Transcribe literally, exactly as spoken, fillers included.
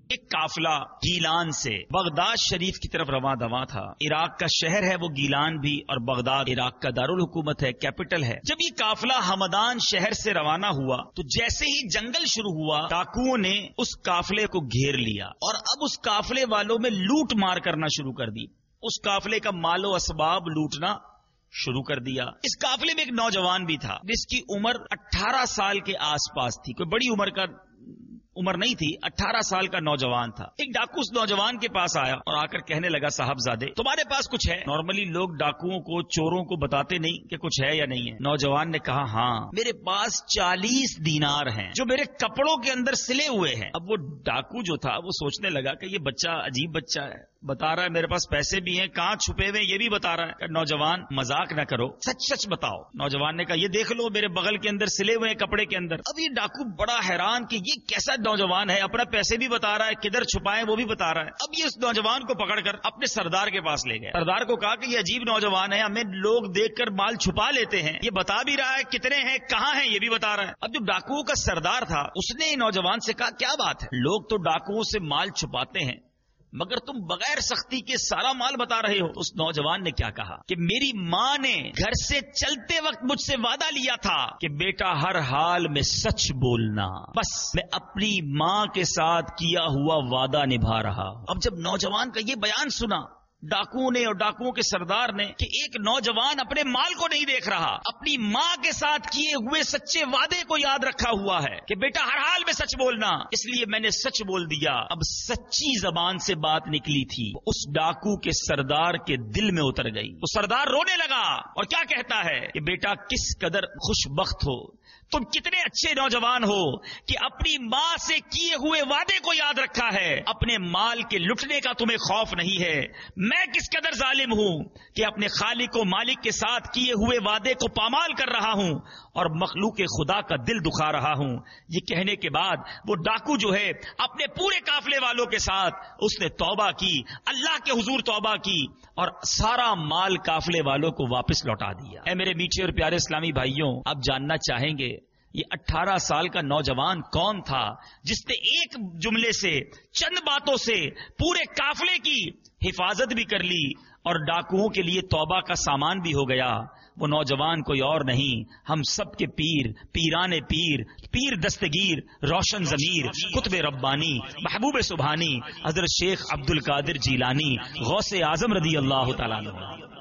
ایک قافلہ گیلان سے بغداد شریف کی طرف رواں دواں تھا. عراق کا شہر ہے وہ گیلان بھی، اور بغداد عراق کا دارالحکومت ہے، کیپٹل ہے. جب یہ قافلہ ہمدان شہر سے روانہ ہوا تو جیسے ہی جنگل شروع ہوا، ڈاکوؤں نے اس قافلے کو گھیر لیا اور اب اس قافلے والوں میں لوٹ مار کرنا شروع کر دی. اس قافلے کا مال و اسباب لوٹنا شروع کر دیا. اس قافلے میں ایک نوجوان بھی تھا جس کی عمر اٹھارہ سال کے آس پاس تھی. کوئی بڑی عمر کا عمر نہیں تھی، اٹھارہ سال کا نوجوان تھا. ایک ڈاکو اس نوجوان کے پاس آیا اور آ کر کہنے لگا، صاحبزادے تمہارے پاس کچھ ہے؟ نارملی لوگ ڈاکوؤں کو، چوروں کو بتاتے نہیں کہ کچھ ہے یا نہیں ہے. نوجوان نے کہا، ہاں میرے پاس چالیس دینار ہیں جو میرے کپڑوں کے اندر سلے ہوئے ہیں. اب وہ ڈاکو جو تھا وہ سوچنے لگا کہ یہ بچہ عجیب بچہ ہے، بتا رہا ہے میرے پاس پیسے بھی ہیں، کہاں چھپے ہوئے یہ بھی بتا رہا ہے. نوجوان مذاق نہ کرو، سچ سچ بتاؤ. نوجوان نے کہا، یہ دیکھ لو میرے بغل کے اندر سلے ہوئے ہیں کپڑے کے اندر. اب یہ ڈاکو بڑا حیران کہ یہ کیسا نوجوان ہے، اپنا پیسے بھی بتا رہا ہے، کدھر چھپائے وہ بھی بتا رہا ہے. اب یہ اس نوجوان کو پکڑ کر اپنے سردار کے پاس لے گئے. سردار کو کہا کہ یہ عجیب نوجوان ہے، ہمیں لوگ دیکھ کر مال چھپا لیتے ہیں، یہ بتا بھی رہا ہے کتنے ہیں، کہاں ہیں یہ بھی بتا رہا ہے. اب جو ڈاکوؤں کا سردار تھا اس نے نوجوان سے کہا، کیا بات ہے، لوگ تو ڈاکوؤں سے مال چھپاتے ہیں مگر تم بغیر سختی کے سارا مال بتا رہے ہو. اس نوجوان نے کیا کہا کہ میری ماں نے گھر سے چلتے وقت مجھ سے وعدہ لیا تھا کہ بیٹا ہر حال میں سچ بولنا. بس میں اپنی ماں کے ساتھ کیا ہوا وعدہ نبھا رہا. اب جب نوجوان کا یہ بیان سنا ڈاکوؤں نے اور ڈاکوؤں کے سردار نے کہ ایک نوجوان اپنے مال کو نہیں دیکھ رہا، اپنی ماں کے ساتھ کیے ہوئے سچے وعدے کو یاد رکھا ہوا ہے کہ بیٹا ہر حال میں سچ بولنا، اس لیے میں نے سچ بول دیا. اب سچی زبان سے بات نکلی تھی، اس ڈاکو کے سردار کے دل میں اتر گئی. وہ سردار رونے لگا اور کیا کہتا ہے کہ بیٹا کس قدر خوش بخت ہو، تم کتنے اچھے نوجوان ہو کہ اپنی ماں سے کیے ہوئے وعدے کو یاد رکھا ہے، اپنے مال کے لٹنے کا تمہیں خوف نہیں ہے. میں کس قدر ظالم ہوں کہ اپنے خالق و مالک کے ساتھ کیے ہوئے وعدے کو پامال کر رہا ہوں اور مخلوق خدا کا دل دکھا رہا ہوں. یہ کہنے کے بعد وہ ڈاکو جو ہے اپنے پورے قافلے والوں کے ساتھ اس نے توبہ کی، اللہ کے حضور توبہ کی اور سارا مال قافلے والوں کو واپس لوٹا دیا. اے میرے میٹھے اور پیارے اسلامی بھائیوں، آپ جاننا چاہیں گے یہ اٹھارہ سال کا نوجوان کون تھا جس نے ایک جملے سے، چند باتوں سے پورے قافلے کی حفاظت بھی کر لی اور ڈاکوؤں کے لیے توبہ کا سامان بھی ہو گیا. وہ نوجوان کوئی اور نہیں، ہم سب کے پیر، پیران پیر، پیر دستگیر، روشن ضمیر، قطب ربانی، محبوب سبحانی، حضرت شیخ عبد القادر جیلانی غوث اعظم رضی اللہ تعالیٰ عنہ.